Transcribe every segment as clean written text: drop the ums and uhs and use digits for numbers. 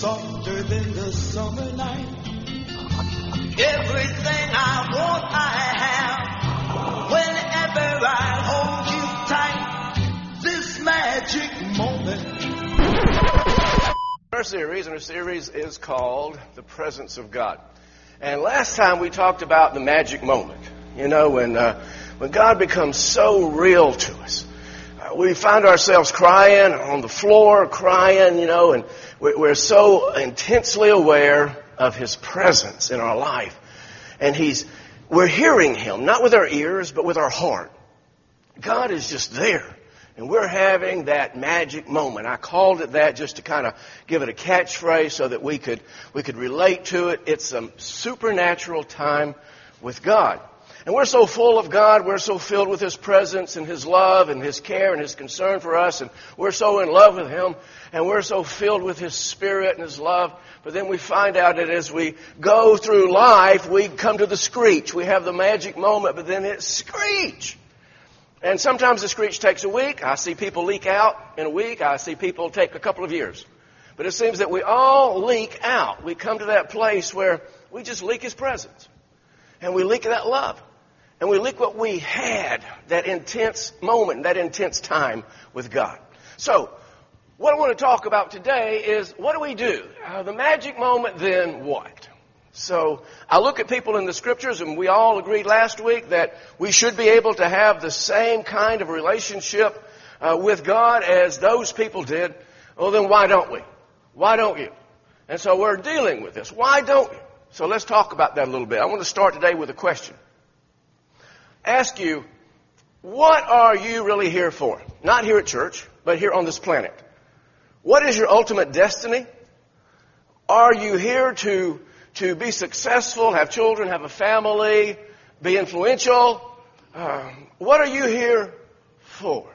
softer than the summer night. Everything I want, I have. Whenever I hold you tight, this magic moment. Our series is called The Presence of God. And last time we talked about the magic moment. You know, when God becomes so real to us. We find ourselves crying on the floor, crying, and we're so intensely aware of His presence in our life. And we're hearing Him, not with our ears, but with our heart. God is just there. And we're having that magic moment. I called it that just to kind of give it a catchphrase so that we could relate to it. It's a supernatural time with God. And we're so full of God, we're so filled with His presence and His love and His care and His concern for us, and we're so in love with Him, and we're so filled with His Spirit and His love. But then we find out that as we go through life, we come to the screech. We have the magic moment, but then it's screech. And sometimes the screech takes a week. I see people leak out in a week. I see people take a couple of years. But it seems that we all leak out. We come to that place where we just leak His presence. And we leak that love. And we leak what we had, that intense moment, that intense time with God. So, what I want to talk about today is, what do we do? The magic moment, then what? So, I look at people in the Scriptures, and we all agreed last week that we should be able to have the same kind of relationship with God as those people did. Well, then why don't we? Why don't you? And so we're dealing with this. Why don't you? So let's talk about that a little bit. I want to start today with a question. Ask you, what are you really here for? Not here at church, but here on this planet. What is your ultimate destiny? Are you here to be successful, have children, have a family, be influential? What are you here for?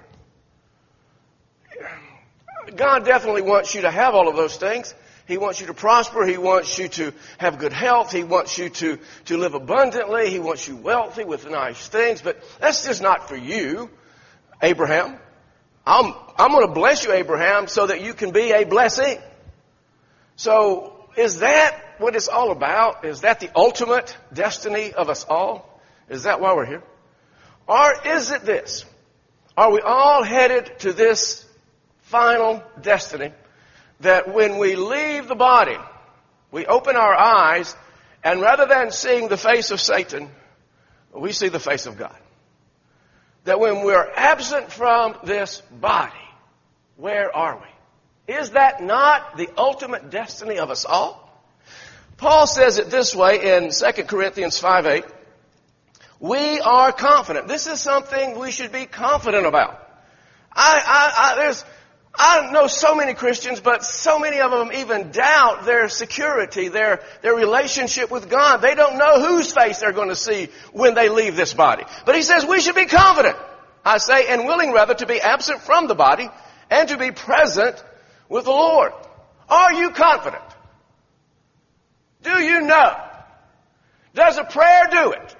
God definitely wants you to have all of those things. He wants you to prosper. He wants you to have good health. He wants you to live abundantly. He wants you wealthy with nice things. But that's just not for you, Abraham. I'm going to bless you, Abraham, so that you can be a blessing. So is that what it's all about? Is that the ultimate destiny of us all? Is that why we're here? Or is it this? Are we all headed to this final destiny? That when we leave the body, we open our eyes, and rather than seeing the face of Satan, we see the face of God. That when we're absent from this body, where are we? Is that not the ultimate destiny of us all? Paul says it this way in 2 Corinthians 5:8. We are confident. This is something we should be confident about. I know so many Christians, but so many of them even doubt their security, their relationship with God. They don't know whose face they're going to see when they leave this body. But he says we should be confident, I say, and willing rather to be absent from the body and to be present with the Lord. Are you confident? Do you know? Does a prayer do it?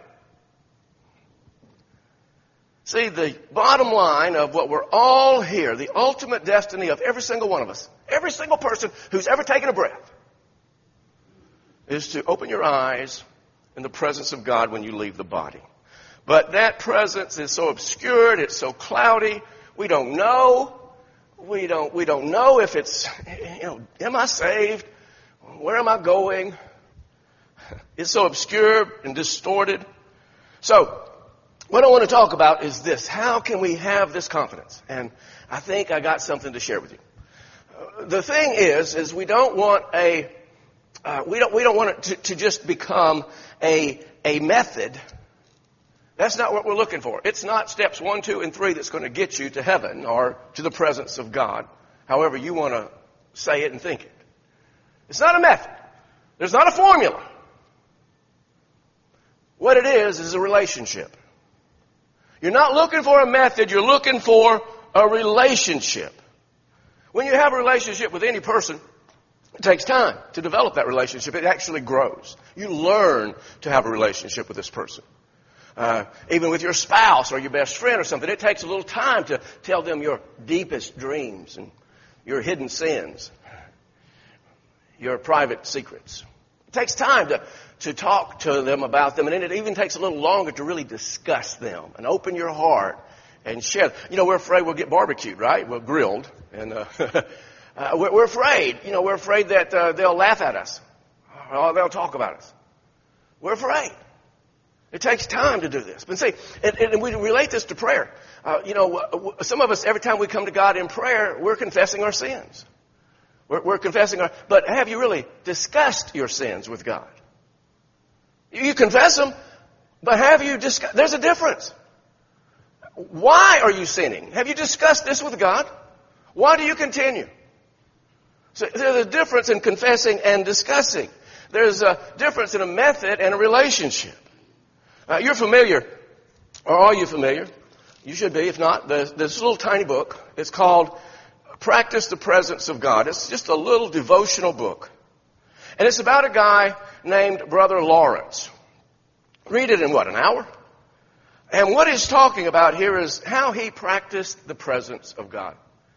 See, the bottom line of what we're all here, the ultimate destiny of every single one of us, every single person who's ever taken a breath, is to open your eyes in the presence of God when you leave the body. But that presence is so obscured, it's so cloudy, we don't know. We don't know if it's, am I saved? Where am I going? It's so obscure and distorted. So, what I want to talk about is this. How can we have this confidence? And I think I got something to share with you. The thing is we don't want we don't want it to just become a method. That's not what we're looking for. It's not steps 1, 2, and 3 that's going to get you to heaven or to the presence of God, however you want to say it and think it. It's not a method. There's not a formula. What it is a relationship. You're not looking for a method, you're looking for a relationship. When you have a relationship with any person, it takes time to develop that relationship. It actually grows. You learn to have a relationship with this person. Even with your spouse or your best friend or something, it takes a little time to tell them your deepest dreams and your hidden sins. your private secrets. It takes time to talk to them about them, and it even takes a little longer to really discuss them and open your heart and share. You know, we're afraid we'll get barbecued, right? We're grilled, and we're afraid. You know, we're afraid that they'll laugh at us or they'll talk about us. We're afraid. It takes time to do this. But see, and we relate this to prayer. You know, some of us, every time we come to God in prayer, we're confessing our sins. We're confessing but have you really discussed your sins with God? You confess them, but have you discussed? There's a difference. Why are you sinning? Have you discussed this with God? Why do you continue? So there's a difference in confessing and discussing. There's a difference in a method and a relationship. You're familiar, or are you familiar? You should be, if not, this little tiny book. It's called Practice the Presence of God. It's just a little devotional book. And it's about a guy named Brother Lawrence. Read it in an hour? And what he's talking about here is how he practiced the presence of God.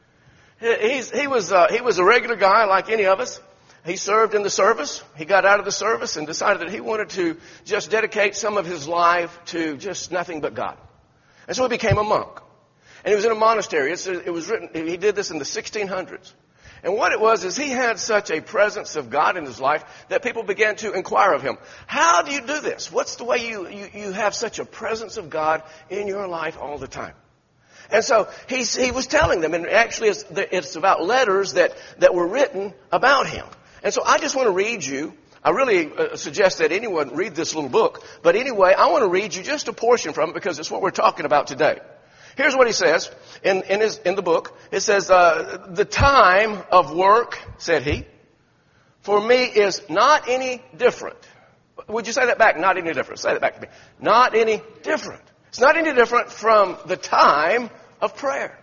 He was a regular guy like any of us. He served in the service. He got out of the service and decided that he wanted to just dedicate some of his life to just nothing but God. And so he became a monk. And he was in a monastery. It was written, he did this in the 1600s. And what it was is he had such a presence of God in his life that people began to inquire of him. How do you do this? What's the way you have such a presence of God in your life all the time? And so he was telling them, and actually it's about letters that were written about him. And so I just want to read you. I really suggest that anyone read this little book. But anyway, I want to read you just a portion from it because it's what we're talking about today. Here's what he says in the book. It says, the time of work, said he, for me is not any different. Would you say that back? Not any different. Say that back to me. Not any different. It's not any different from the time of prayer.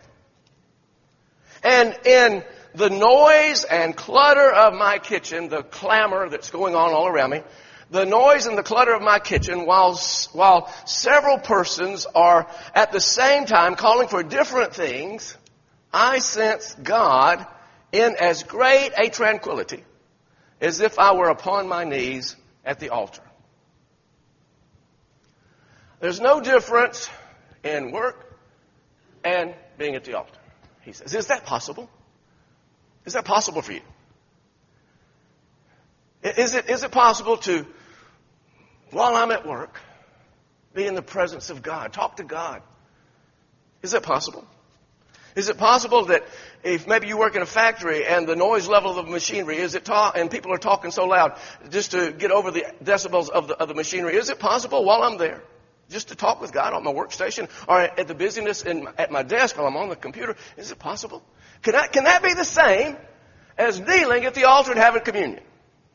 And in the noise and clutter of my kitchen, the clamor that's going on all around me, the noise and the clutter of my kitchen, while several persons are at the same time calling for different things, I sense God in as great a tranquility as if I were upon my knees at the altar. There's no difference in work and being at the altar, he says. Is that possible? Is that possible for you? Is it possible to, while I'm at work, be in the presence of God, talk to God? Is that possible? Is it possible that if maybe you work in a factory and the noise level of the machinery, and people are talking so loud just to get over the decibels of the machinery, is it possible while I'm there just to talk with God on my workstation or at the busyness at my desk while I'm on the computer? Is it possible? Can that be the same as kneeling at the altar and having communion?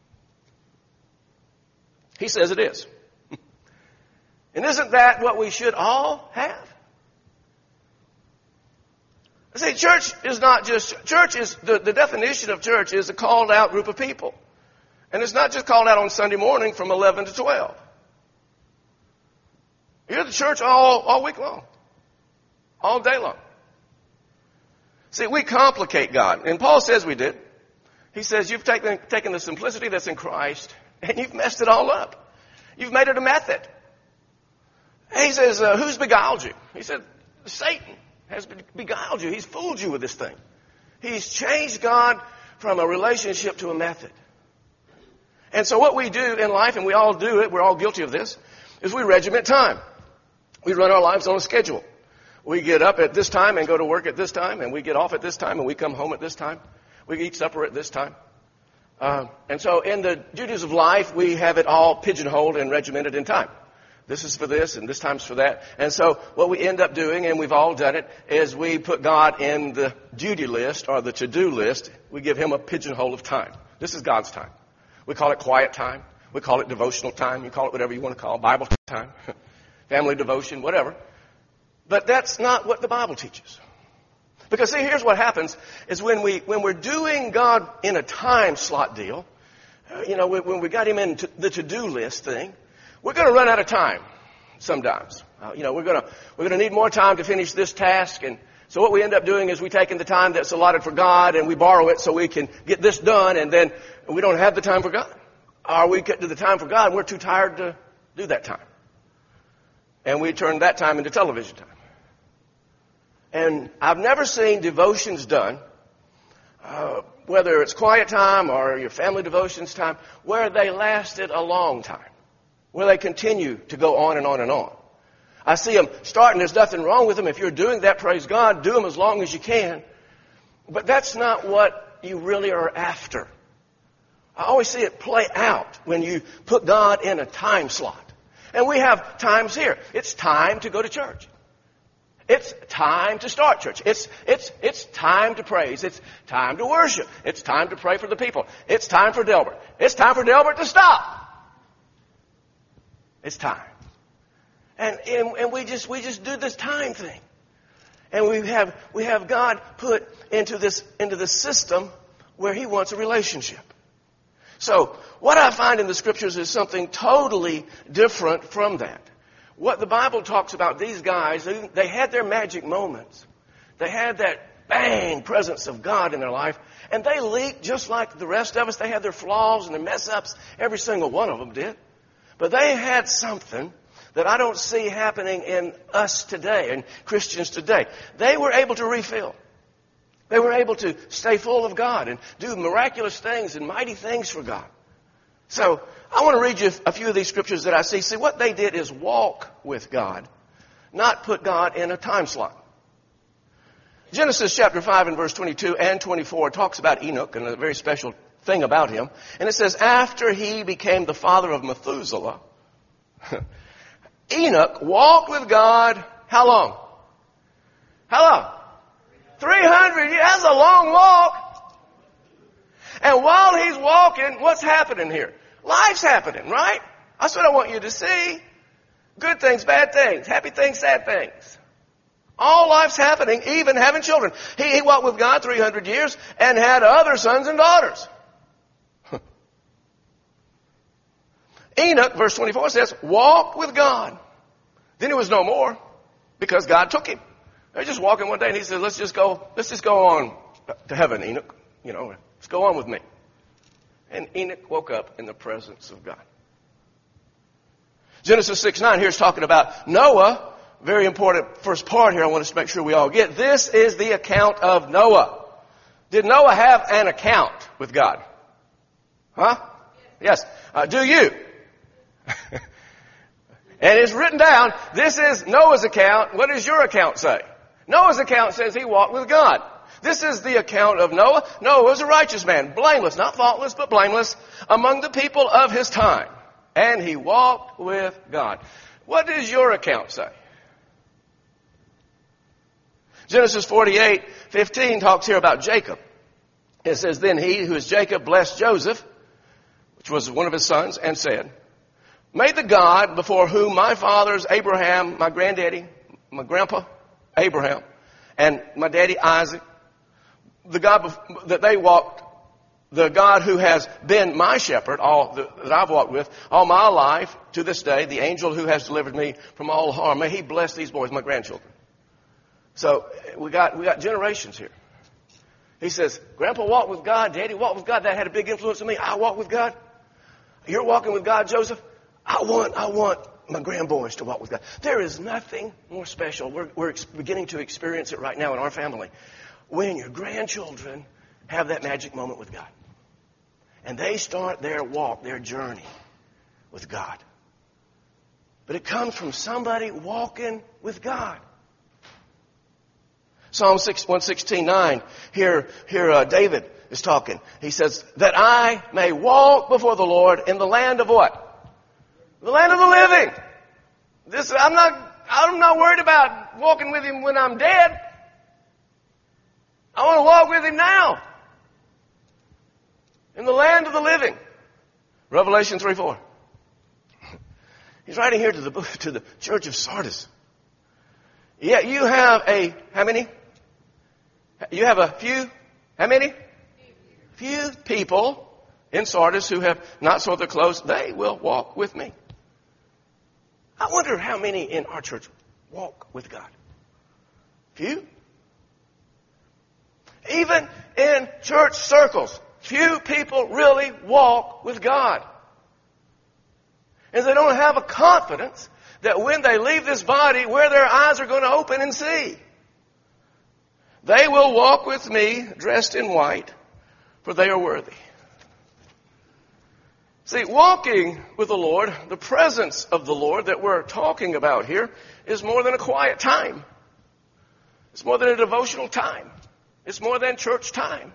He says it is. And isn't that what we should all have? See, church is the definition of church is a called out group of people. And it's not just called out on Sunday morning from 11 to 12. You're at the church all week long. All day long. See, we complicate God. And Paul says we did. He says you've taken the simplicity that's in Christ and you've messed it all up. You've made it a method. And he says, who's beguiled you? He said, Satan has beguiled you. He's fooled you with this thing. He's changed God from a relationship to a method. And so what we do in life, and we all do it, we're all guilty of this, is we regiment time. We run our lives on a schedule. We get up at this time and go to work at this time, and we get off at this time, and we come home at this time. We eat supper at this time. And so in the duties of life, we have it all pigeonholed and regimented in time. This is for this, and this time's for that. And so what we end up doing, and we've all done it, is we put God in the duty list or the to-do list. We give him a pigeonhole of time. This is God's time. We call it quiet time. We call it devotional time. You call it whatever you want to call it, Bible time, family devotion, whatever. But that's not what the Bible teaches. Because see, here's what happens is when we're doing God in a time slot deal, when we got him in the to-do list thing, we're going to run out of time sometimes. We're going to need more time to finish this task, and So what we end up doing is we take in the time that's allotted for God and we borrow it so we can get this done, and then we don't have the time for God. Or we get to the time for God and we're too tired to do that time. And we turn that time into television time. And I've never seen devotions done, whether it's quiet time or your family devotions time, where they lasted a long time, where they continue to go on and on and on. I see them starting. There's nothing wrong with them. If you're doing that, praise God, do them as long as you can. But that's not what you really are after. I always see it play out when you put God in a time slot. And we have times here. It's time to go to church. It's time to start church. It's time to praise. It's time to worship. It's time to pray for the people. It's time for Delbert. It's time for Delbert to stop. It's time. And we just do this time thing. And we have God put into this system where He wants a relationship. So what I find in the Scriptures is something totally different from that. What the Bible talks about, these guys, they had their magic moments. They had that bang presence of God in their life. And they leaked just like the rest of us. They had their flaws and their mess ups. Every single one of them did. But they had something that I don't see happening in us today, in Christians today. They were able to refill. They were able to stay full of God and do miraculous things and mighty things for God. So I want to read you a few of these scriptures that I see. See, what they did is walk with God, not put God in a time slot. Genesis chapter 5 and verse 22 and 24 talks about Enoch and a very special thing about him. And it says, after he became the father of Methuselah, Enoch walked with God, how long? How long? 300 years. That's a long walk. And while he's walking, what's happening here? Life's happening, right? That's what I want you to see. Good things, bad things, happy things, sad things. All life's happening, even having children. He walked with God 300 years and had other sons and daughters. Enoch, verse 24 says, walked with God. Then he was no more because God took him. They're just walking one day and he said, let's just go on to heaven, Enoch. Let's go on with me. And Enoch woke up in the presence of God. Genesis 6:9 here is talking about Noah. Very important first part here I want us to make sure we all get. This is the account of Noah. Did Noah have an account with God? Huh? Yes. Do you? And it's written down, this is Noah's account. What does your account say? Noah's account says he walked with God. This is the account of Noah. Noah was a righteous man, blameless, not faultless, but blameless, among the people of his time. And he walked with God. What does your account say? Genesis 48:15 talks here about Jacob. It says, then he, who is Jacob, blessed Joseph, which was one of his sons, and said, may the God before whom my fathers Abraham, my granddaddy, my grandpa Abraham, and my daddy Isaac, the God that they walked, the God who has been my shepherd, that I've walked with all my life to this day, the angel who has delivered me from all harm, may he bless these boys, my grandchildren. So we got generations here. He says, Grandpa walked with God, Daddy walked with God. That had a big influence on me. I walked with God. You're walking with God, Joseph. I want my grandboys to walk with God. There is nothing more special. We're beginning to experience it right now in our family. When your grandchildren have that magic moment with God. And they start their walk, their journey with God. But it comes from somebody walking with God. Psalm 116:9. Here David is talking. He says, that I may walk before the Lord in the land of what? The land of the living. I'm not worried about walking with him when I'm dead. I want to walk with him now. In the land of the living. Revelation 3:4. He's writing here to the church of Sardis. Yeah, you have how many? You have a few, how many? Few people in Sardis who have not sold their clothes. They will walk with me. I wonder how many in our church walk with God. Few? Even in church circles, few people really walk with God. And they don't have a confidence that when they leave this body, where their eyes are going to open and see. They will walk with me dressed in white, for they are worthy. See, walking with the Lord, the presence of the Lord that we're talking about here, is more than a quiet time. It's more than a devotional time. It's more than church time.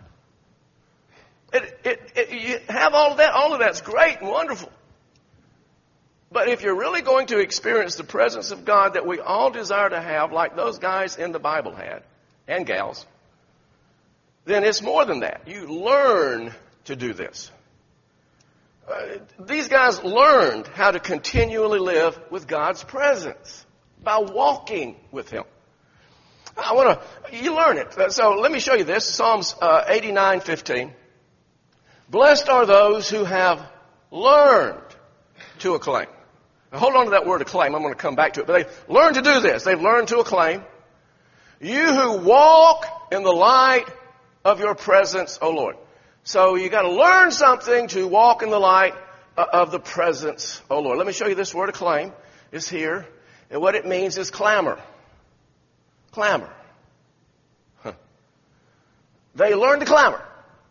You have all of that's great and wonderful. But if you're really going to experience the presence of God that we all desire to have, like those guys in the Bible had, and gals, then it's more than that. You learn to do this. These guys learned how to continually live with God's presence by walking with Him. You learn it. So let me show you this. Psalms 89:15. Blessed are those who have learned to acclaim. Now hold on to that word acclaim. I'm going to come back to it. But they learned to do this. They've learned to acclaim. You who walk in the light of your presence, O Lord. So you got to learn something to walk in the light of the presence, O Lord. Let me show you this word acclaim. It's here. And what it means is clamor. Clamor. They learn to clamor.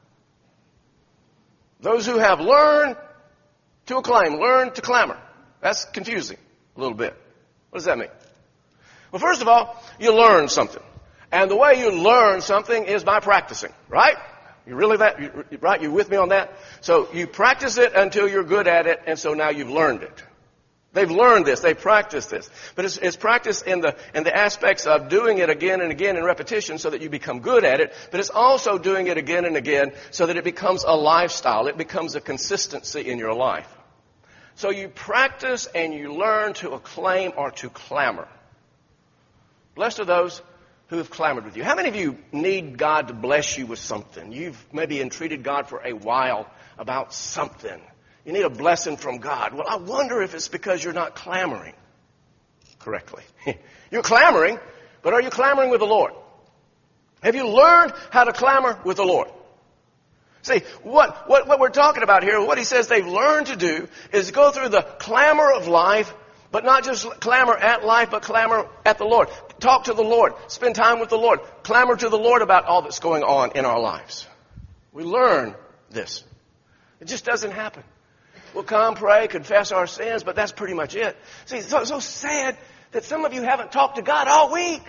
Those who have learned to acclaim, learn to clamor. That's confusing a little bit. What does that mean? Well, first of all, you learn something. And the way you learn something is by practicing, right? You really right? You with me on that? So you practice it until you're good at it, and so now you've learned it. They've learned this. They've practiced this. But it's practice in the aspects of doing it again and again in repetition so that you become good at it. But it's also doing it again and again so that it becomes a lifestyle. It becomes a consistency in your life. So you practice and you learn to acclaim or to clamor. Blessed are those who have clamored with you. How many of you need God to bless you with something? You've maybe entreated God for a while about something. You need a blessing from God. Well, I wonder if it's because you're not clamoring correctly. You're clamoring, but are you clamoring with the Lord? Have you learned how to clamor with the Lord? See, what we're talking about here, what he says they've learned to do is go through the clamor of life, but not just clamor at life, but clamor at the Lord. Talk to the Lord. Spend time with the Lord. Clamor to the Lord about all that's going on in our lives. We learn this. It just doesn't happen. We'll come, pray, confess our sins, but that's pretty much it. See, it's so sad that some of you haven't talked to God all week.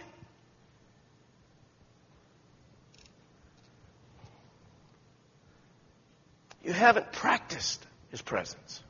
You haven't practiced His presence.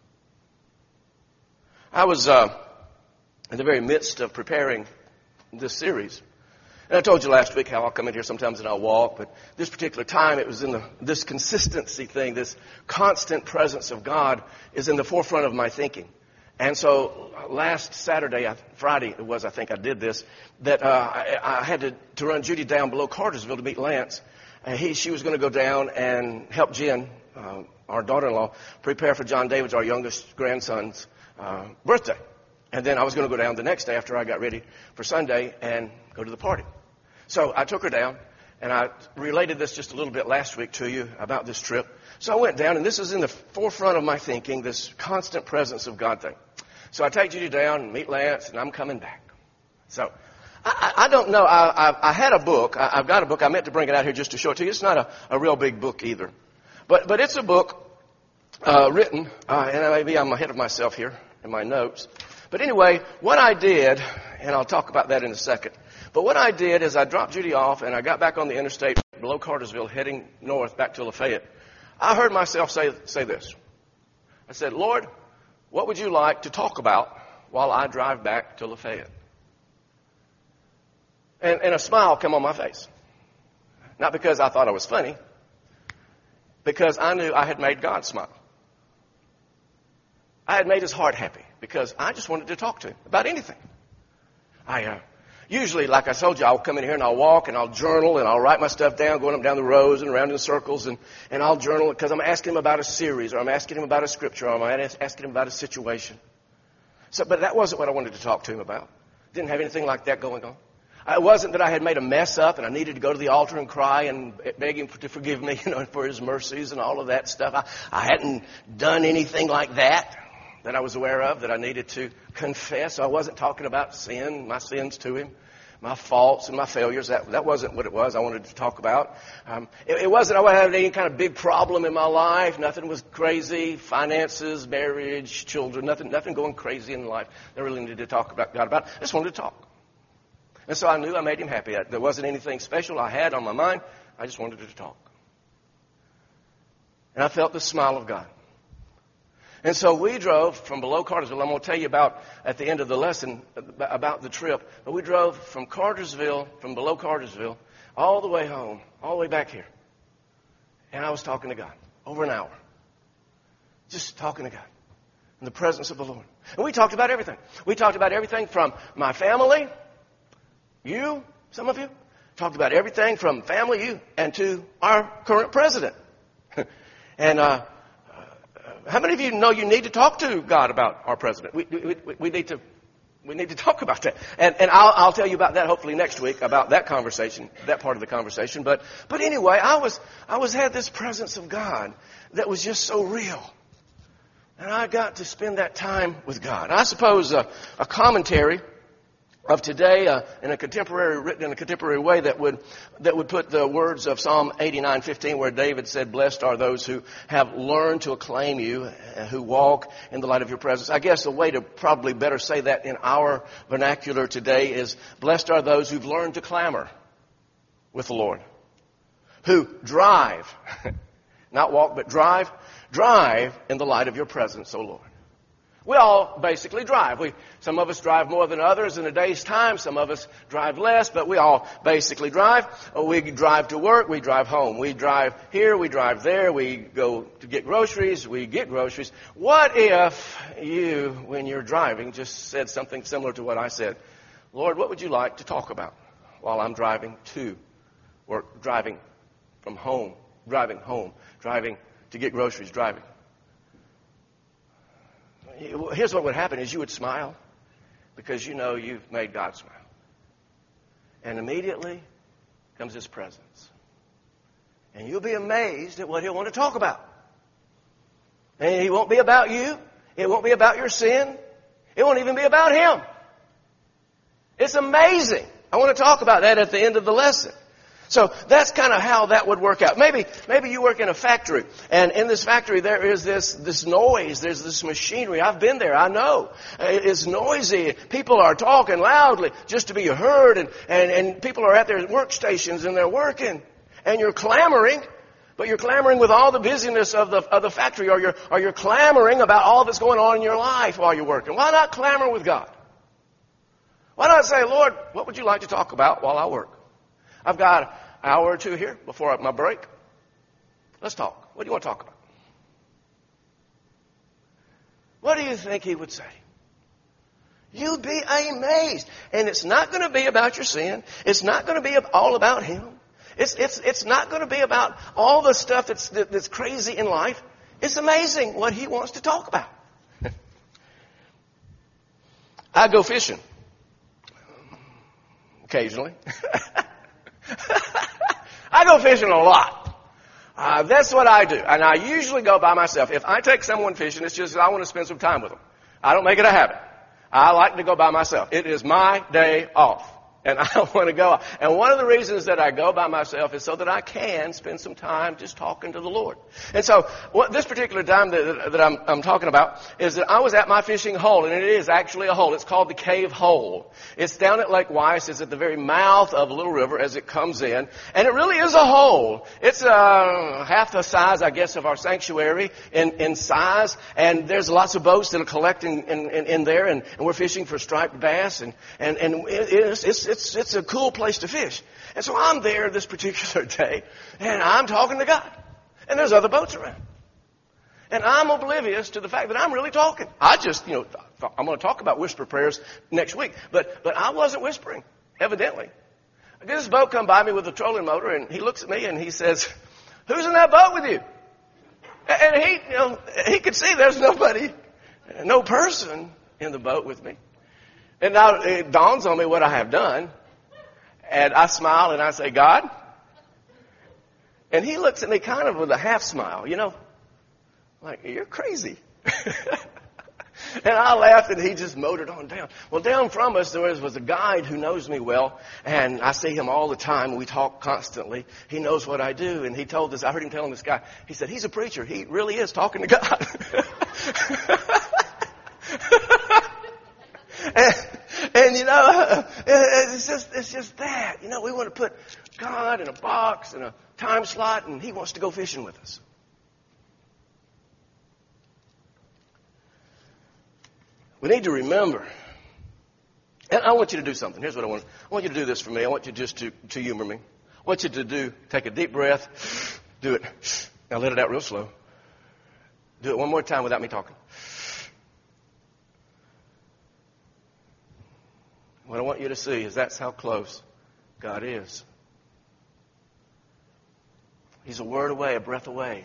I was in the very midst of preparing this series. And I told you last week how I'll come in here sometimes and I'll walk, but this particular time it was in this consistency thing, this constant presence of God is in the forefront of my thinking. And so last Friday it was, I think I did this, that I had to run Judy down below Cartersville to meet Lance. She was going to go down and help Jen, our daughter-in-law, prepare for John David's, our youngest grandson's birthday. And then I was going to go down the next day after I got ready for Sunday and go to the party. So I took her down, and I related this just a little bit last week to you about this trip. So I went down, and this is in the forefront of my thinking, this constant presence of God thing. So I take Judy down and meet Lance, and I'm coming back. So I don't know. I had a book. I've got a book. I meant to bring it out here just to show it to you. It's not a real big book either. But it's a book written, and maybe I'm ahead of myself here in my notes. But anyway, what I did, and I'll talk about that in a second, but what I did is I dropped Judy off and I got back on the interstate below Cartersville heading north back to Lafayette. I heard myself say this. I said, Lord, what would you like to talk about while I drive back to Lafayette? And a smile came on my face. Not because I thought I was funny, because I knew I had made God smile. I had made His heart happy because I just wanted to talk to Him about anything. Usually, like I told you, I'll come in here and I'll walk and I'll journal and I'll write my stuff down, going up down the rows and around in circles, and I'll journal because I'm asking Him about a series, or I'm asking Him about a scripture, or I'm asking Him about a situation. But that wasn't what I wanted to talk to Him about. Didn't have anything like that going on. It wasn't that I had made a mess up and I needed to go to the altar and cry and beg him to forgive me, for his mercies and all of that stuff. I hadn't done anything like that I was aware of that I needed to confess. I wasn't talking about sin, my sins to him, my faults and my failures. That wasn't what it was I wanted to talk about. It wasn't I had any kind of big problem in my life. Nothing was crazy. Finances, marriage, children, nothing going crazy in life that I really needed to talk about God about. I just wanted to talk. And so I knew I made him happy. There wasn't anything special I had on my mind. I just wanted to talk. And I felt the smile of God. And so we drove from below Cartersville. I'm going to tell you about, at the end of the lesson, about the trip. But we drove from below Cartersville, all the way home, all the way back here. And I was talking to God over an hour. Just talking to God in the presence of the Lord. And we talked about everything. We talked about everything from my family, some of you, talked about everything from family, and to our current president. And how many of you know you need to talk to God about our president? We need to talk about that. And I'll tell you about that hopefully next week, about that conversation, that part of the conversation. But anyway, I had this presence of God that was just so real. And I got to spend that time with God. I suppose a commentary of today, written in a contemporary way, that would put the words of Psalm 89:15, where David said, "Blessed are those who have learned to acclaim you, who walk in the light of your presence." I guess the way to probably better say that in our vernacular today is, "Blessed are those who've learned to clamor with the Lord, who drive," not walk, but drive in the light of your presence, O Lord. We all basically drive. Some of us drive more than others in a day's time. Some of us drive less, but we all basically drive. We drive to work. We drive home. We drive here. We drive there. We go to get groceries. We get groceries. What if you, when you're driving, just said something similar to what I said? "Lord, what would you like to talk about while I'm driving to work, driving from home, driving to get groceries, driving?" Here's what would happen is you would smile, because you know you've made God smile. And immediately comes his presence. And you'll be amazed at what he'll want to talk about. And he won't be about you. It won't be about your sin. It won't even be about him. It's amazing. I want to talk about that at the end of the lesson. So that's kind of how that would work out. Maybe you work in a factory, and in this factory there is this noise, there's this machinery. I've been there, I know. It's noisy. People are talking loudly just to be heard, and people are at their workstations and they're working. And you're clamoring, but you're clamoring with all the busyness of the factory, or you're clamoring about all that's going on in your life while you're working. Why not clamor with God? Why not say, "Lord, what would you like to talk about while I work? I've got an hour or two here before my break. Let's talk. What do you want to talk about?" What do you think he would say? You'd be amazed. And it's not going to be about your sin. It's not going to be all about him. It's not going to be about all the stuff that's crazy in life. It's amazing what he wants to talk about. I go fishing occasionally. I go fishing a lot. That's what I do. And I usually go by myself. If I take someone fishing, it's just I want to spend some time with them. I don't make it a habit. I like to go by myself. It is my day off. And I want to go. And one of the reasons that I go by myself is so that I can spend some time just talking to the Lord. And so this particular time that I'm talking about is that I was at my fishing hole, and it is actually a hole. It's called the Cave Hole. It's down at Lake Weiss. It's at the very mouth of Little River as it comes in. And it really is a hole. It's half the size, I guess, of our sanctuary in size. And there's lots of boats that are collecting in there, and we're fishing for striped bass. And it's a cool place to fish. And so I'm there this particular day, and I'm talking to God. And there's other boats around. And I'm oblivious to the fact that I'm really talking. I just, I'm going to talk about whisper prayers next week. But I wasn't whispering, evidently. I get this boat come by me with a trolling motor, and he looks at me and he says, "Who's in that boat with you?" And he could see there's nobody, no person in the boat with me. And now it dawns on me what I have done. And I smile and I say, God? And he looks at me kind of with a half smile, you know, like, you're crazy. And I laughed, and he just motored on down. Well, down from us, there was a guide who knows me well, and I see him all the time. We talk constantly. He knows what I do, and he told us, I heard him telling this guy, he said, he's a preacher. He really is talking to God. and you know, it's just that. You know, we want to put God in a box and a time slot, and he wants to go fishing with us. We need to remember, and I want you to do something. Here's what I want. I want you to do this for me. I want you just to humor me. I want you to take a deep breath. Do it. Now let it out real slow. Do it one more time without me talking. What I want you to see is that's how close God is. He's a word away, a breath away.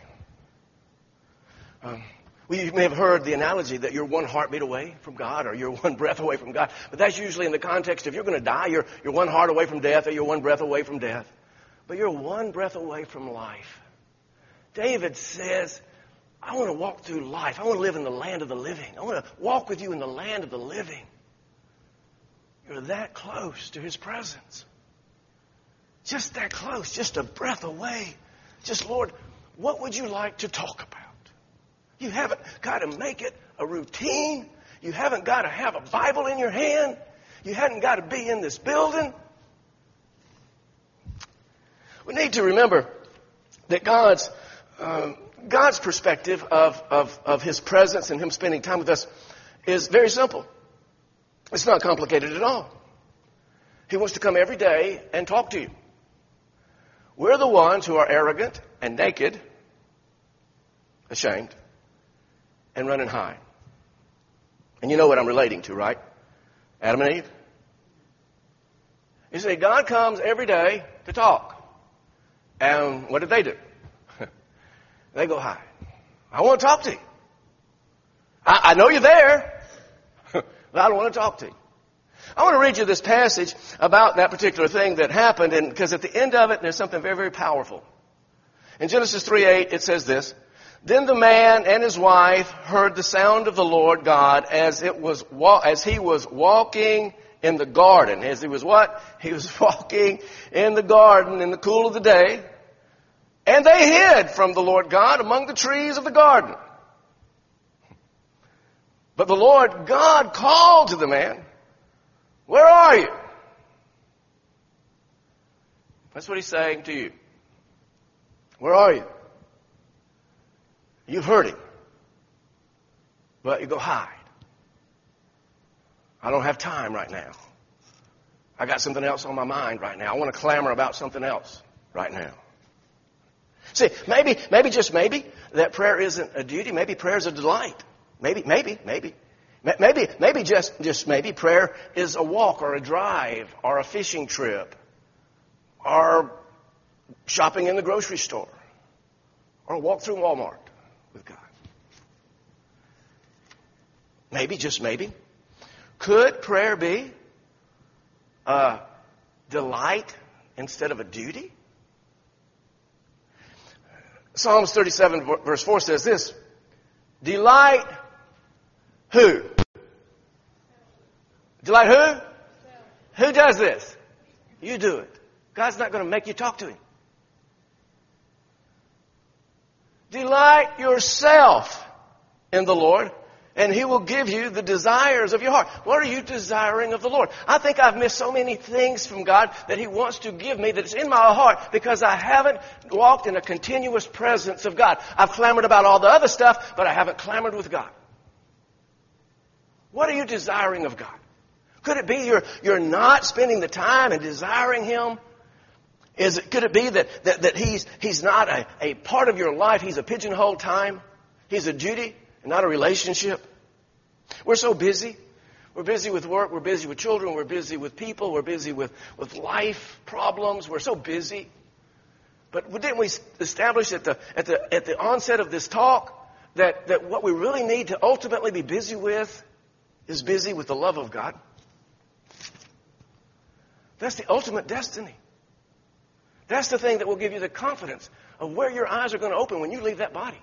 You may have heard the analogy that you're one heartbeat away from God, or you're one breath away from God. But that's usually in the context of you're going to die, you're one heart away from death, or you're one breath away from death. But you're one breath away from life. David says, I want to walk through life. I want to live in the land of the living. I want to walk with you in the land of the living. You're that close to his presence. Just that close, just a breath away. Just, Lord, what would you like to talk about? You haven't got to make it a routine. You haven't got to have a Bible in your hand. You haven't got to be in this building. We need to remember that God's perspective of his presence and him spending time with us is very simple. It's not complicated at all. He wants to come every day and talk to you. We're the ones who are arrogant and naked, ashamed, and run and hide. And you know what I'm relating to, right? Adam and Eve. You see, God comes every day to talk. And what did they do? They go hide. I want to talk to you. I know you're there, but I don't want to talk to you. I want to read you this passage about that particular thing that happened, and because at the end of it, there's something very, very powerful. In Genesis 3:8, it says this, Then the man and his wife heard the sound of the Lord God as he was walking in the garden. As he was what? He was walking in the garden in the cool of the day. And they hid from the Lord God among the trees of the garden. But the Lord God called to the man, Where are you? That's what he's saying to you. Where are you? You've heard him. But you go hide. I don't have time right now. I got something else on my mind right now. I want to clamor about something else right now. See, maybe just maybe, that prayer isn't a duty. Maybe prayer is a delight. Maybe just maybe prayer is a walk or a drive or a fishing trip or shopping in the grocery store or a walk through Walmart with God. Maybe, just maybe. Could prayer be a delight instead of a duty? Psalms 37 verse 4 says this, Delight who? Delight who? Who does this? You do it. God's not going to make you talk to him. Delight yourself in the Lord, and he will give you the desires of your heart. What are you desiring of the Lord? I think I've missed so many things from God that he wants to give me that's in my heart because I haven't walked in a continuous presence of God. I've clamored about all the other stuff, but I haven't clamored with God. What are you desiring of God? Could it be you're not spending the time and desiring him? Could it be that he's not a part of your life? He's a pigeonhole time. He's a duty and not a relationship. We're so busy. We're busy with work. We're busy with children. We're busy with people. We're busy with life problems. We're so busy. But didn't we establish at the onset of this talk that what we really need to ultimately be busy with is busy with the love of God? That's the ultimate destiny. That's the thing that will give you the confidence of where your eyes are going to open when you leave that body.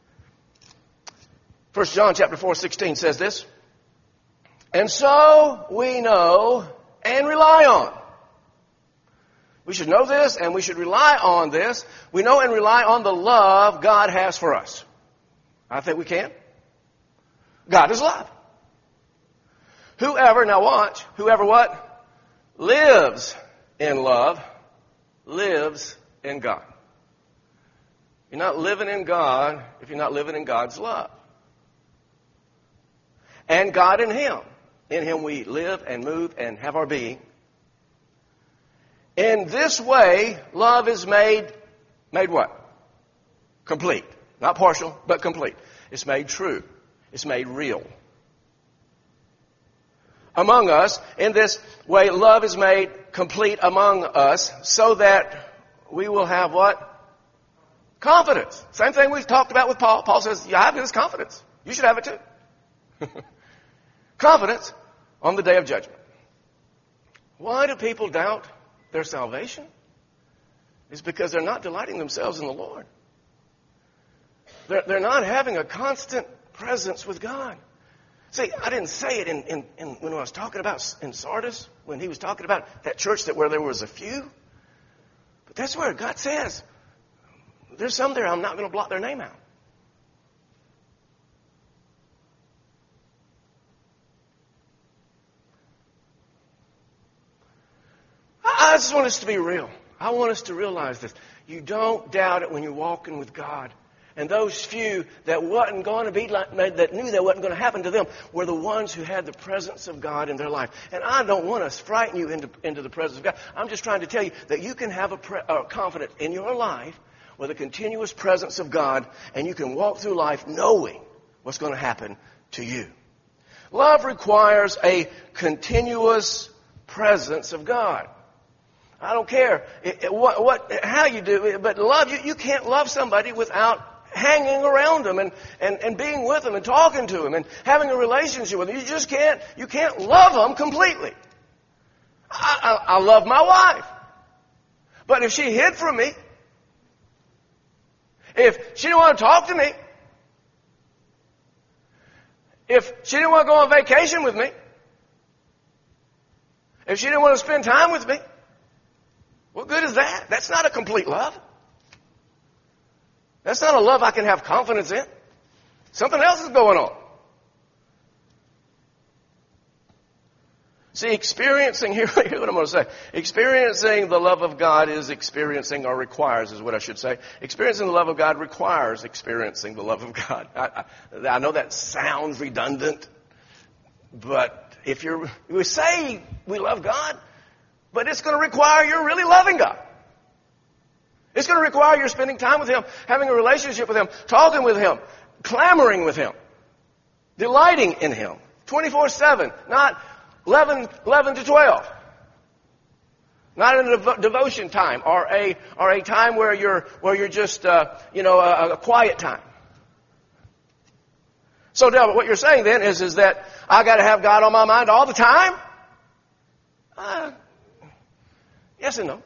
1 John chapter 4:16 says this, and so we know and rely on. We should know this and we should rely on this. We know and rely on the love God has for us. I think we can. God is love. Whoever, now watch, whoever what? Lives in love, lives in God. You're not living in God if you're not living in God's love. And God in Him. In Him we live and move and have our being. In this way, love is made what? Complete. Not partial, but complete. It's made true. It's made real. Among us, in this way, love is made complete among us so that we will have what? Confidence. Same thing we've talked about with Paul. Paul says, I have this confidence. You should have it too. Confidence on the day of judgment. Why do people doubt their salvation? It's because they're not delighting themselves in the Lord. They're not having a constant presence with God. See, I didn't say it when I was talking about in Sardis, when he was talking about that church where there was a few. But that's where God says, there's some there I'm not going to blot their name out. I just want us to be real. I want us to realize this. You don't doubt it when you're walking with God. And those few that wasn't going to be like, that knew that wasn't going to happen to them were the ones who had the presence of God in their life. And I don't want to frighten you into the presence of God. I'm just trying to tell you that you can have a confidence in your life with a continuous presence of God, and you can walk through life knowing what's going to happen to you. Love requires a continuous presence of God. I don't care how you do it, but love, you can't love somebody without hanging around them and being with them and talking to them and having a relationship with them. You can't love them completely. I love my wife. But if she hid from me, if she didn't want to talk to me, if she didn't want to go on vacation with me, if she didn't want to spend time with me, what good is that? That's not a complete love. That's not a love I can have confidence in. Something else is going on. See, experiencing, here's what I'm going to say. Experiencing the love of God is experiencing, or requires, is what I should say. Experiencing the love of God requires experiencing the love of God. I know that sounds redundant, but we say we love God, but it's going to require you're really loving God. It's going to require you're spending time with Him, having a relationship with Him, talking with Him, clamoring with Him, delighting in Him, 24/7, not 11 to 12. Not in a devotion time or a time where you're just a quiet time. So, Delbert, what you're saying then is that I got to have God on my mind all the time? Yes and no.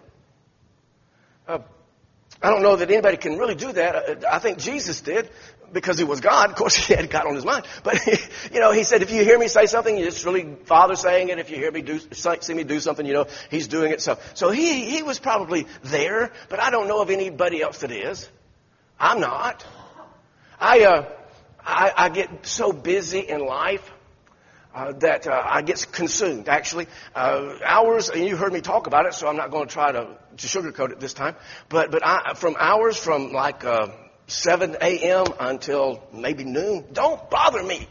I don't know that anybody can really do that. I think Jesus did because He was God. Of course, He had God on His mind. But, He said, if you hear me say something, it's really Father saying it. If you hear me see me do something, He's doing it. So He was probably there, but I don't know of anybody else that is. I'm not. I get so busy in life that I get consumed, actually. Hours, and you heard me talk about it, so I'm not going to try to sugarcoat it this time. But from hours from like 7 a.m. until maybe noon, don't bother me.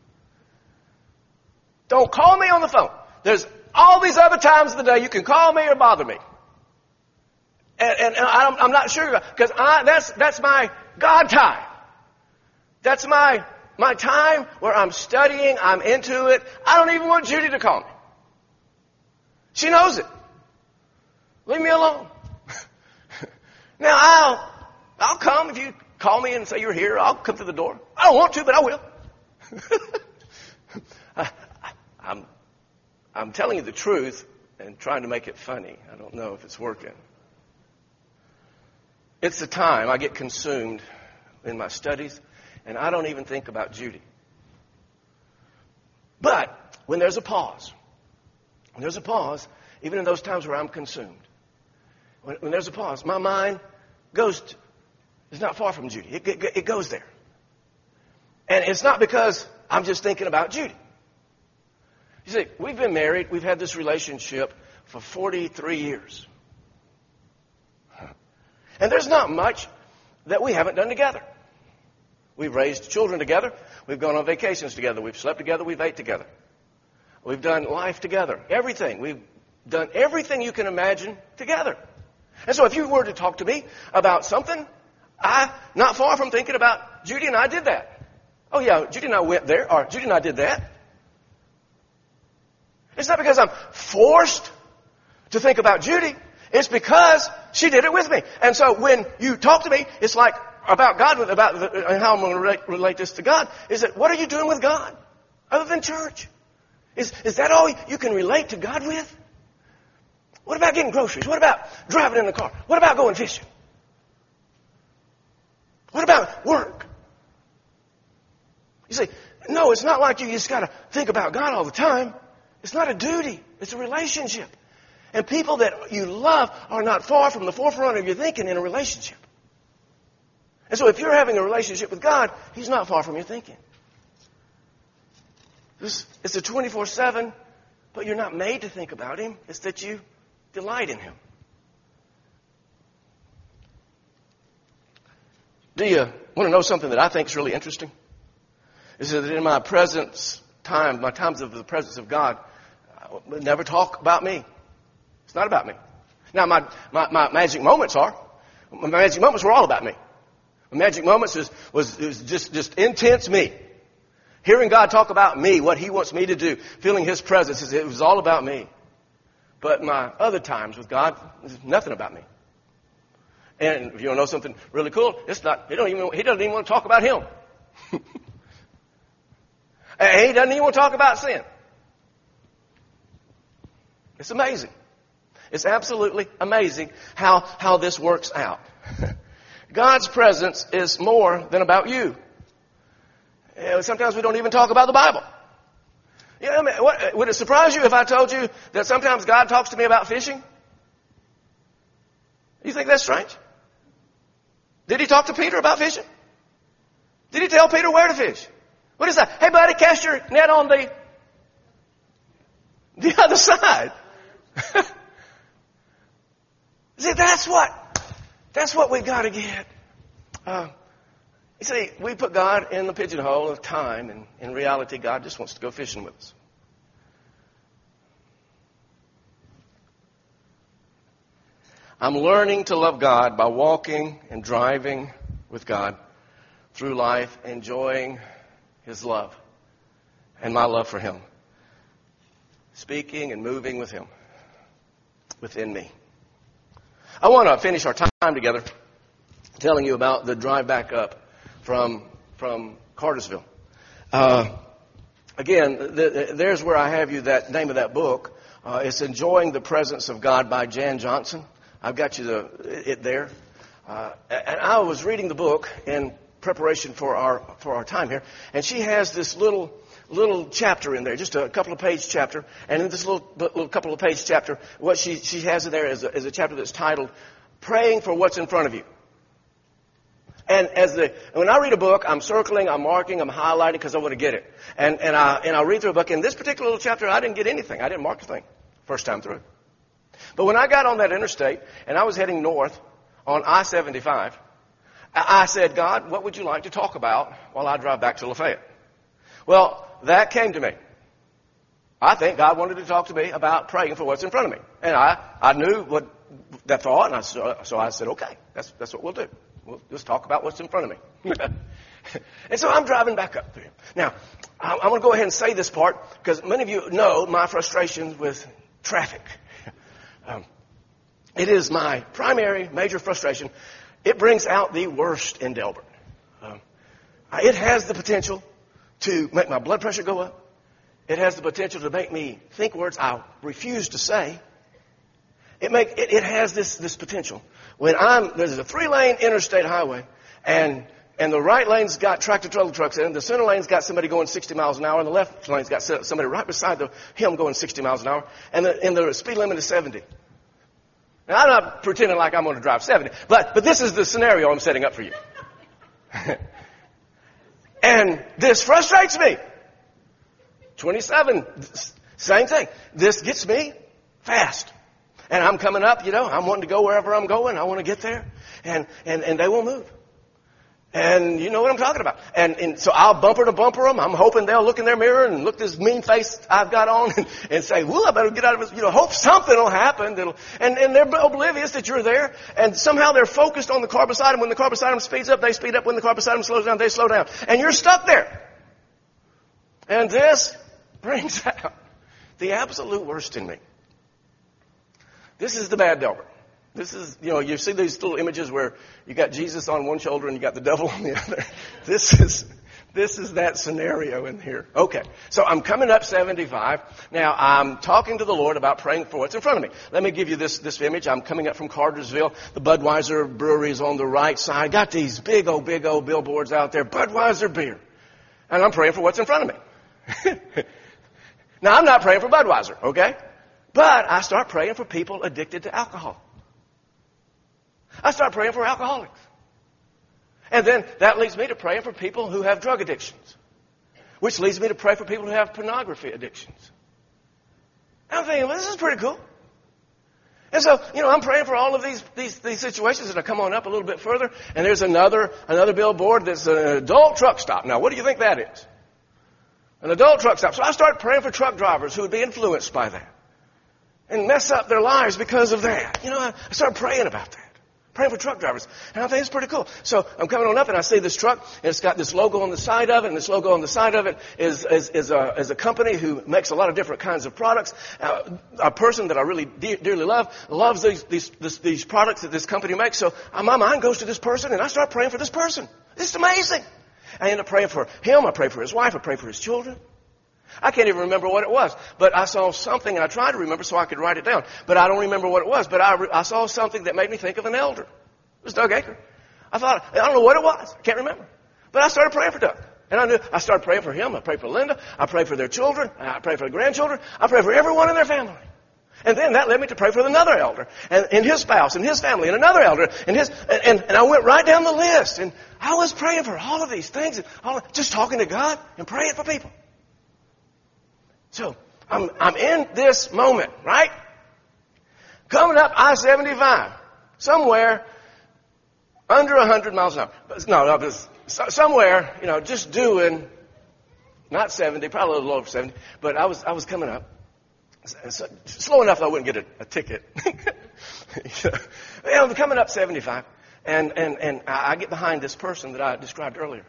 Don't call me on the phone. There's all these other times of the day you can call me or bother me. And I'm not sure, because that's my God time. That's my time where I'm studying, I'm into it. I don't even want Judy to call me. She knows it. Leave me alone. Now, I'll come if you call me and say you're here. I'll come to the door. I don't want to, but I will. I'm telling you the truth. and trying to make it funny. I don't know if it's working. It's the time I get consumed in my studies, and I don't even think about Judy. But when there's a pause, even in those times where I'm consumed, when there's a pause, my mind it's not far from Judy. It goes there. And it's not because I'm just thinking about Judy. You see, we've been married. We've had this relationship for 43 years. And there's not much that we haven't done together. We've raised children together. We've gone on vacations together. We've slept together. We've ate together. We've done life together. Everything. We've done everything you can imagine together. And so if you were to talk to me about something, I'm not far from thinking about Judy and I did that. Oh yeah, Judy and I went there, or Judy and I did that. It's not because I'm forced to think about Judy. It's because she did it with me. And so when you talk to me, it's like about God, and how I'm going to relate this to God, is that what are you doing with God other than church? Is that all you can relate to God with? What about getting groceries? What about driving in the car? What about going fishing? What about work? You say, no, it's not like you just got to think about God all the time. It's not a duty. It's a relationship. And people that you love are not far from the forefront of your thinking in a relationship. And so if you're having a relationship with God, He's not far from your thinking. It's a 24/7, but you're not made to think about Him. It's that you delight in Him. Do you want to know something that I think is really interesting? Is that in my my times of the presence of God, I would never talk about me. It's not about me. Now, my magic moments are. My magic moments were all about me. My magic moments was just intense me. Hearing God talk about me, what He wants me to do, feeling His presence, it was all about me. But my other times with God, it's nothing about me. And if you want to know something really cool, it's not. He doesn't even want to talk about Him. And He doesn't even want to talk about sin. It's amazing. It's absolutely amazing how this works out. God's presence is more than about you. Sometimes we don't even talk about the Bible. You know, would it surprise you if I told you that sometimes God talks to me about fishing? You think that's strange? Did He talk to Peter about fishing? Did He tell Peter where to fish? What is that? Hey, buddy, cast your net on the other side. See, that's what we've got to get. You see, we put God in the pigeonhole of time, and in reality, God just wants to go fishing with us. I'm learning to love God by walking and driving with God through life, enjoying His love and my love for Him, speaking and moving with Him within me. I want to finish our time together telling you about the drive back up from Cartersville. Again, there's where I have you that name of that book. It's Enjoying the Presence of God by Jan Johnson. I've got you it there. And I was reading the book in preparation for our time here, and she has this little chapter in there, just a couple of page chapter. And in this little couple of page chapter, what she has in there is a chapter that's titled "Praying for What's in Front of You." And when I read a book, I'm circling, I'm marking, I'm highlighting because I want to get it. And I read through a book. In this particular little chapter, I didn't get anything. I didn't mark a thing first time through. But when I got on that interstate and I was heading north on I-75, I said, God, what would you like to talk about while I drive back to Lafayette? Well, that came to me. I think God wanted to talk to me about praying for what's in front of me. And I knew what that thought, and so I said, okay, that's what we'll do. We'll just talk about what's in front of me. And so I'm driving back up there. Now, I'm going to go ahead and say this part because many of you know my frustrations with traffic. It is my primary major frustration. It brings out the worst in Delbert. It has the potential to make my blood pressure go up. It has the potential to make me think words I refuse to say. It has this potential. When there's a 3-lane interstate highway, and the right lane's got tractor trailer trucks in it, the center lane's got somebody going 60 miles an hour, and the left lane's got somebody right beside him going 60 miles an hour, and the speed limit is 70. Now, I'm not pretending like I'm going to drive 70, but this is the scenario I'm setting up for you. And this frustrates me. 27, same thing. This gets me fast. And I'm coming up, I'm wanting to go wherever I'm going. I want to get there. And they won't move. And you know what I'm talking about. And so I'll bumper to bumper them. I'm hoping they'll look in their mirror and look at this mean face I've got on and say, well, I better get out of this. Hope something will happen. And they're oblivious that you're there. And somehow they're focused on the car beside them. When the car beside them speeds up, they speed up. When the car beside them slows down, they slow down. And you're stuck there. And this brings out the absolute worst in me. This is the bad Delbert. This is, you see these little images where you got Jesus on one shoulder and you got the devil on the other. This is that scenario in here. Okay. So I'm coming up 75. Now I'm talking to the Lord about praying for what's in front of me. Let me give you this image. I'm coming up from Cartersville. The Budweiser brewery is on the right side. Got these big old billboards out there. Budweiser beer. And I'm praying for what's in front of me. Now I'm not praying for Budweiser, okay? But I start praying for people addicted to alcohol. I start praying for alcoholics. And then that leads me to praying for people who have drug addictions. Which leads me to pray for people who have pornography addictions. And I'm thinking, well, this is pretty cool. And so, I'm praying for all of these situations, and I come on up a little bit further, and there's another billboard that's an adult truck stop. Now, what do you think that is? An adult truck stop. So I start praying for truck drivers who would be influenced by that and mess up their lives because of that. I start praying about that. Praying for truck drivers. And I think it's pretty cool. So I'm coming on up and I see this truck and it's got this logo on the side of it. And this logo on the side of it is a company who makes a lot of different kinds of products. A person that I really dearly love loves these products that this company makes. So my mind goes to this person and I start praying for this person. It's amazing. I end up praying for him. I pray for his wife. I pray for his children. I can't even remember what it was. But I saw something, and I tried to remember so I could write it down. But I don't remember what it was. But I saw something that made me think of an elder. It was Doug Aker. I don't know what it was. I can't remember. But I started praying for Doug. And I started praying for him. I prayed for Linda. I prayed for their children. I prayed for their grandchildren. I prayed for everyone in their family. And then that led me to pray for another elder, and his spouse, and his family, and another elder, and I went right down the list. And I was praying for all of these things, and just talking to God and praying for people. So I'm in this moment, right? Coming up I-75, somewhere under 100 miles an hour. No, somewhere, just doing not 70, probably a little over 70, but I was coming up. So, slow enough I wouldn't get a ticket. I'm coming up 75, and I get behind this person that I described earlier.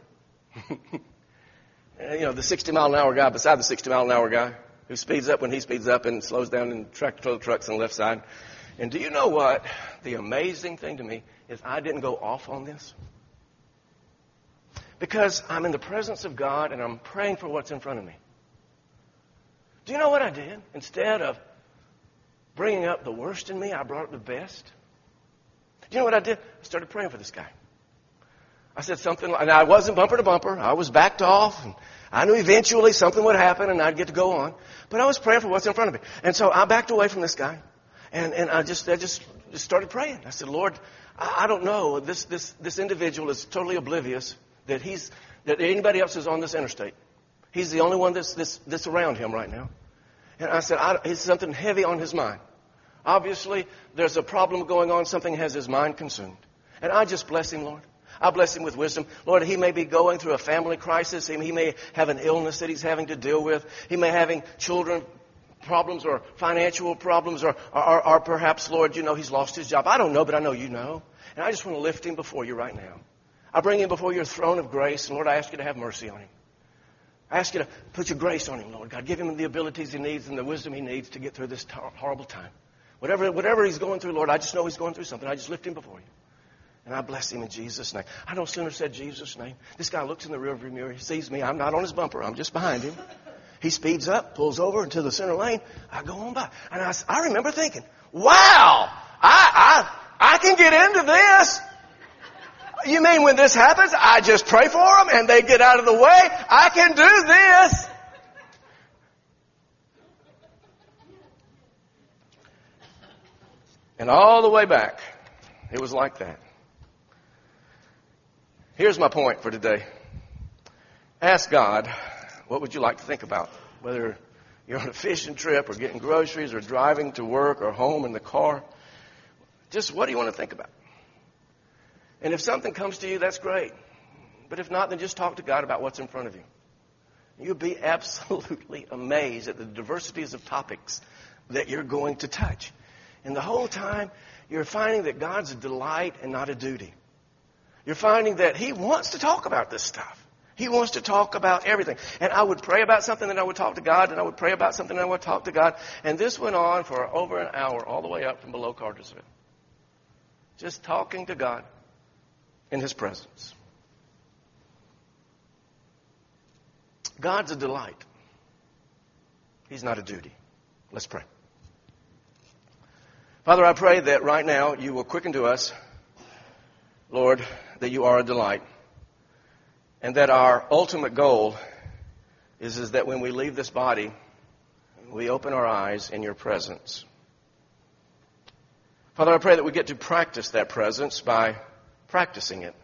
The 60-mile-an-hour guy beside the 60-mile-an-hour guy who speeds up when he speeds up and slows down in tractor trucks on the left side. And do you know what? The amazing thing to me is I didn't go off on this. Because I'm in the presence of God and I'm praying for what's in front of me. Do you know what I did? Instead of bringing up the worst in me, I brought up the best. Do you know what I did? I started praying for this guy. I said something, and I wasn't bumper to bumper. I was backed off, and I knew eventually something would happen, and I'd get to go on. But I was praying for what's in front of me. And so I backed away from this guy, and I just started praying. I said, Lord, I don't know. This individual is totally oblivious that anybody else is on this interstate. He's the only one that's around him right now. And I said, it's something heavy on his mind. Obviously, there's a problem going on. Something has his mind consumed. And I just bless him, Lord. I bless him with wisdom. Lord, he may be going through a family crisis. He may have an illness that he's having to deal with. He may having children problems or financial problems or perhaps, Lord, he's lost his job. I don't know, but I know you know. And I just want to lift him before you right now. I bring him before your throne of grace. And Lord, I ask you to have mercy on him. I ask you to put your grace on him, Lord God. Give him the abilities he needs and the wisdom he needs to get through this horrible time. Whatever he's going through, Lord, I just know he's going through something. I just lift him before you. And I bless him in Jesus' name. I no sooner said Jesus' name. This guy looks in the rearview mirror. He sees me. I'm not on his bumper. I'm just behind him. He speeds up, pulls over into the center lane. I go on by. And I remember thinking, wow, I can get into this. You mean when this happens, I just pray for them and they get out of the way? I can do this. And all the way back, it was like that. Here's my point for today. Ask God, what would you like to think about? Whether you're on a fishing trip or getting groceries or driving to work or home in the car. Just what do you want to think about? And if something comes to you, that's great. But if not, then just talk to God about what's in front of you. You'll be absolutely amazed at the diversities of topics that you're going to touch. And the whole time, you're finding that God's a delight and not a duty. You're finding that He wants to talk about this stuff. He wants to talk about everything. And I would pray about something, then I would talk to God, and I would pray about something, and I would talk to God. And this went on for over an hour, all the way up from below Cartersville. Just talking to God in His presence. God's a delight. He's not a duty. Let's pray. Father, I pray that right now you will quicken to us, Lord, that you are a delight. And that our ultimate goal is that when we leave this body, we open our eyes in your presence. Father, I pray that we get to practice that presence by practicing it.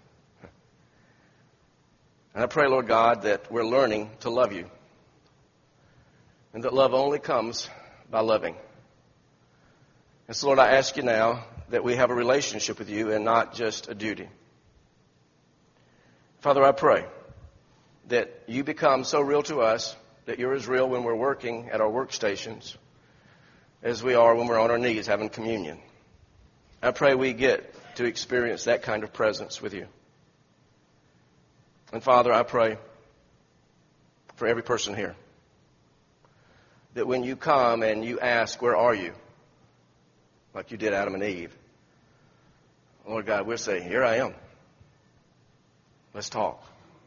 And I pray, Lord God, that we're learning to love you. And that love only comes by loving. And so, Lord, I ask you now that we have a relationship with you and not just a duty. Father, I pray that you become so real to us that you're as real when we're working at our workstations as we are when we're on our knees having communion. I pray we get to experience that kind of presence with you. And Father, I pray for every person here that when you come and you ask, where are you? Like you did Adam and Eve. Lord God, we'll say, here I am. Let's talk.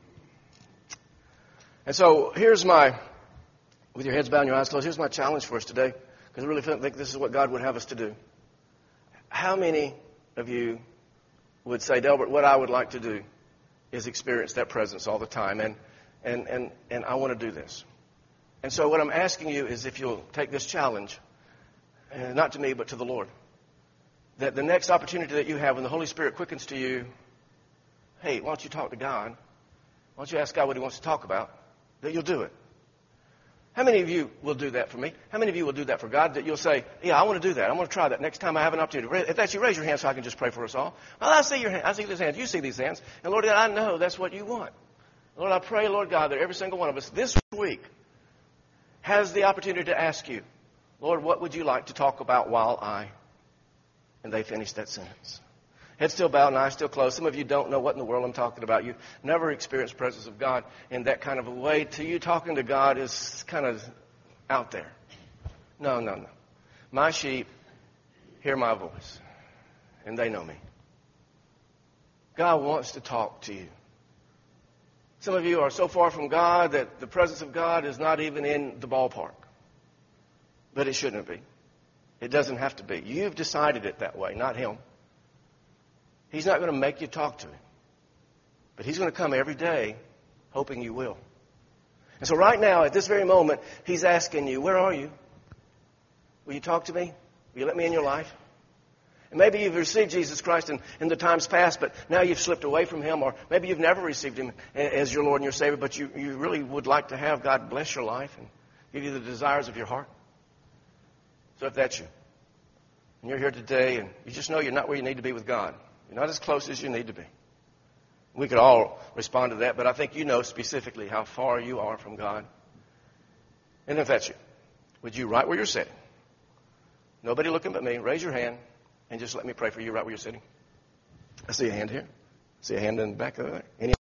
And so here's with your heads bowed and your eyes closed, here's my challenge for us today, because I really think this is what God would have us to do. How many of you would say, Delbert, what I would like to do is experience that presence all the time, and I want to do this. And so what I'm asking you is if you'll take this challenge, not to me, but to the Lord, that the next opportunity that you have when the Holy Spirit quickens to you, hey, why don't you talk to God? Why don't you ask God what He wants to talk about? That you'll do it. How many of you will do that for me? How many of you will do that for God? That you'll say, yeah, I want to do that. I want to try that next time I have an opportunity. If that's you, raise your hand so I can just pray for us all. Well, I see your hand. I see these hands. You see these hands. And Lord God, I know that's what you want. Lord, I pray, Lord God, that every single one of us this week has the opportunity to ask you, Lord, what would you like to talk about while I... And they finish that sentence. Head still bowed and eyes still closed. Some of you don't know what in the world I'm talking about. You've never experienced the presence of God in that kind of a way. To you, talking to God is kind of out there. No. My sheep hear my voice, and they know me. God wants to talk to you. Some of you are so far from God that the presence of God is not even in the ballpark. But it shouldn't be. It doesn't have to be. You've decided it that way, not Him. He's not going to make you talk to Him. But He's going to come every day hoping you will. And so right now, at this very moment, He's asking you, where are you? Will you talk to me? Will you let me in your life? And maybe you've received Jesus Christ in the times past, but now you've slipped away from Him. Or maybe you've never received Him as your Lord and your Savior, but you really would like to have God bless your life and give you the desires of your heart. So if that's you, and you're here today and you just know you're not where you need to be with God, you're not as close as you need to be. We could all respond to that, but I think you know specifically how far you are from God. And if that's you, would you, right where you're sitting, nobody looking but me, raise your hand and just let me pray for you right where you're sitting. I see a hand here. I see a hand in the back of there. Any